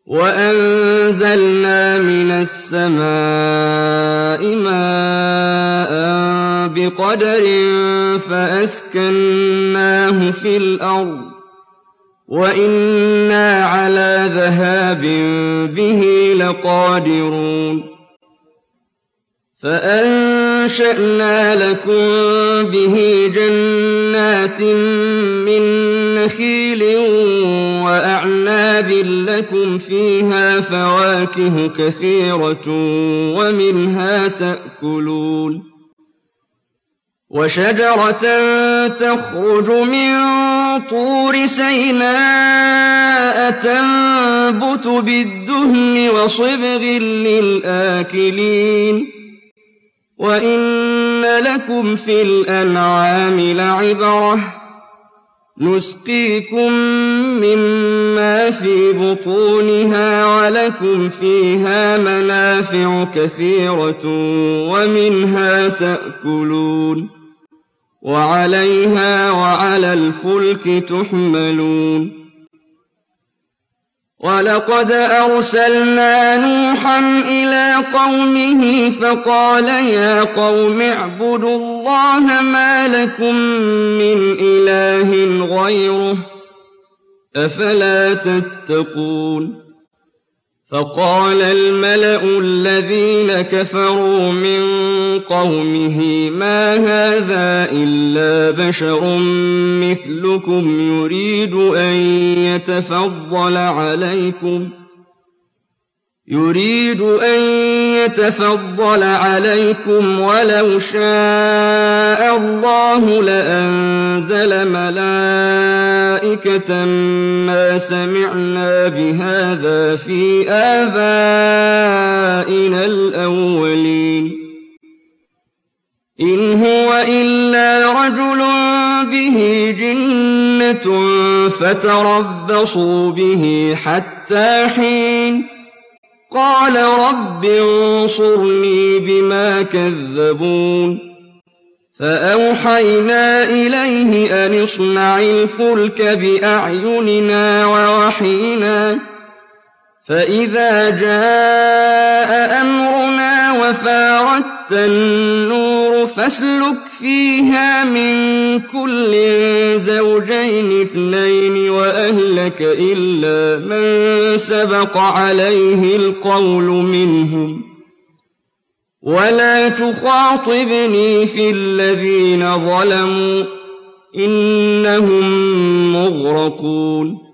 وَأَنزَلْنَا مِنَ السَّمَاءِ مَاءً بِقَدَرٍ فَأَسْكَنَّاهُ فِي الْأَرْضِ وَإِنَّا عَلَىٰ ذَهَابٍ بِهِ لَقَادِرُونَ فَأَنشَأْنَا لَكُم بِهِ جَنَّاتٍ مِّن نَّخِيلٍ وَأَعْنَابٍ لَّكُمْ فِيهَا فَوَاكِهُ كَثِيرَةٌ وَمِنْهَا تَأْكُلُونَ وَشَجَرَةً تَخْرُجُ مِن طُورِ سَيْنَاءَ تَنبُتُ بِالدُّهْنِ وَصِبْغٍ لِّلْآكِلِينَ وَإِنَّ لَكُمْ فِي الْأَنْعَامِ لَعِبْرَةً ۖ نُّسْقِيكُم مِّمَّا فِي بُطُونِهَا وَلَكُمْ فِيهَا مَنَافِعُ كَثِيرَةٌ وَمِنْهَا تَأْكُلُونَ وَعَلَيْهَا وَعَلَى الْفُلْكِ تُحْمَلُونَ وَلَقَدْ أَرْسَلْنَا نُوحًا إِلَىٰ قَوْمِهِ فَقَالَ يَا قَوْمِ اعْبُدُوا اللَّهَ مَا لَكُم مِّنْ إِلَٰهٍ غَيْرُهُ أَفَلَا تَتَّقُونَ فَقَالَ الْمَلَأُ الَّذِينَ كَفَرُوا مِن قَوْمِهِ مَا هَٰذَا إِلَّا بَشَرٌ مِّثْلُكُمْ يُرِيدُ أَن يَتَفَضَّلَ عَلَيْكُمْ وَلَوْ شَاءَ اللَّهُ لَأَنزَلَ مَلَائِكَةً مَّا سَمِعْنَا بِهَٰذَا فِي آبَائِنَا الْأَوَّلِينَ إِنْ هُوَ إِلَّا رَجُلٌ بِهِ جِنَّةٌ فَتَرَبَّصُوا بِهِ حَتَّىٰ حِينٍ قَالَ رَبِّ انصُرْنِي بِمَا كَذَّبُونِ فَأَوْحَيْنَا إِلَيْهِ أَنِ اصْنَعِ الْفُلْكَ بِأَعْيُنِنَا وَوَحْيِنَا فَإِذَا جَاءَ أَمْرُنَا وَفَارَتِ النُّورُ فَاسْلُكْ فِيهَا مِن كُلٍّ زَوْجَيْنِ اثْنَيْنِ وَأَهْلَكَ إِلَّا مَن سَبَقَ عَلَيْهِ الْقَوْلُ مِنْهُمْ وَلَا تُخَاطِبْنِي فِي الَّذِينَ ظَلَمُوا إِنَّهُم مُّغْرَقُونَ